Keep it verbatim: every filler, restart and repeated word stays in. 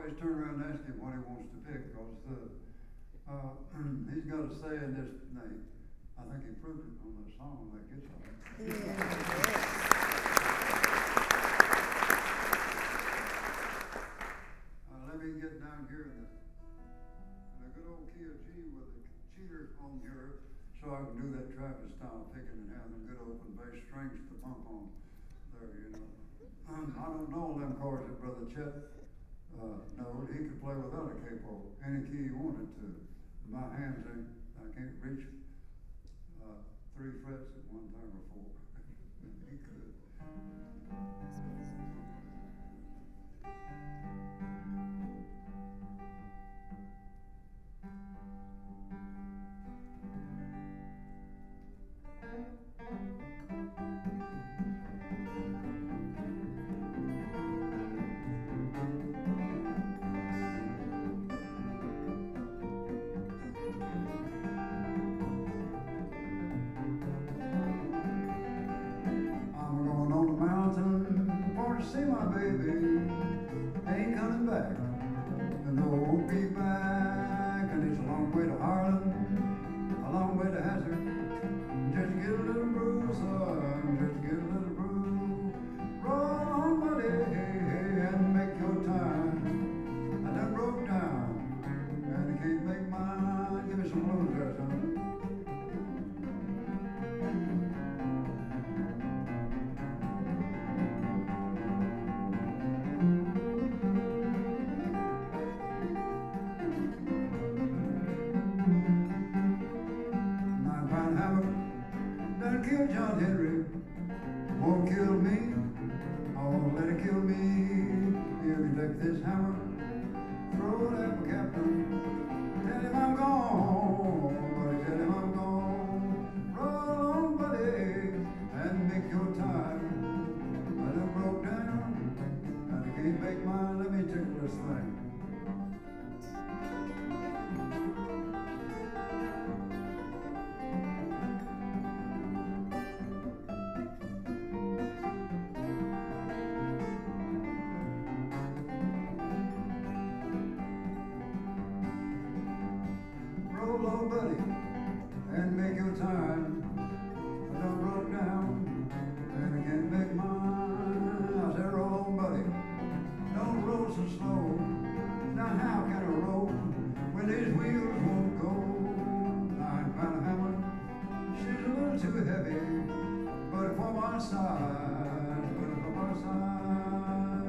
always turn around and ask him what he wants to pick, because the, uh, he's got a say in this thing. I think he proved it on that song on that guitar. Yeah. Uh, let me get down here in the, in a good old key of G with the cheater on here, so I can do that Travis style picking and have them good open bass strings to pump on there, you know. Um, I don't know them chords that Brother Chet uh, knowed. He could play without a capo, any key he wanted to. My hands ain't, I can't reach uh, three frets at one time or four. He could. See my baby ain't coming back, and no won't be back, and it's a long way to Harlan, a long way to Hazard. Just get a little bruise, son, just get a little bruise. Roll on, buddy, and make your time. I done broke down, and I can't make mine. Give me some blues there, son. Kill John Henry, won't kill me, I won't let it kill me. You can take this hammer, throw it at the captain, tell him I'm gone, buddy, tell him I'm gone. Roll on, buddy, and make your time. I done broke down, and I can't make mine. Let me tickle this thing. Roll on, buddy, and make your time. I done broke down, and I can't make mine. I said, roll on, buddy, don't roll so slow. Now how can I roll when these wheels won't go? Nine pound hammer, she's a little too heavy, but for my size, but for my size.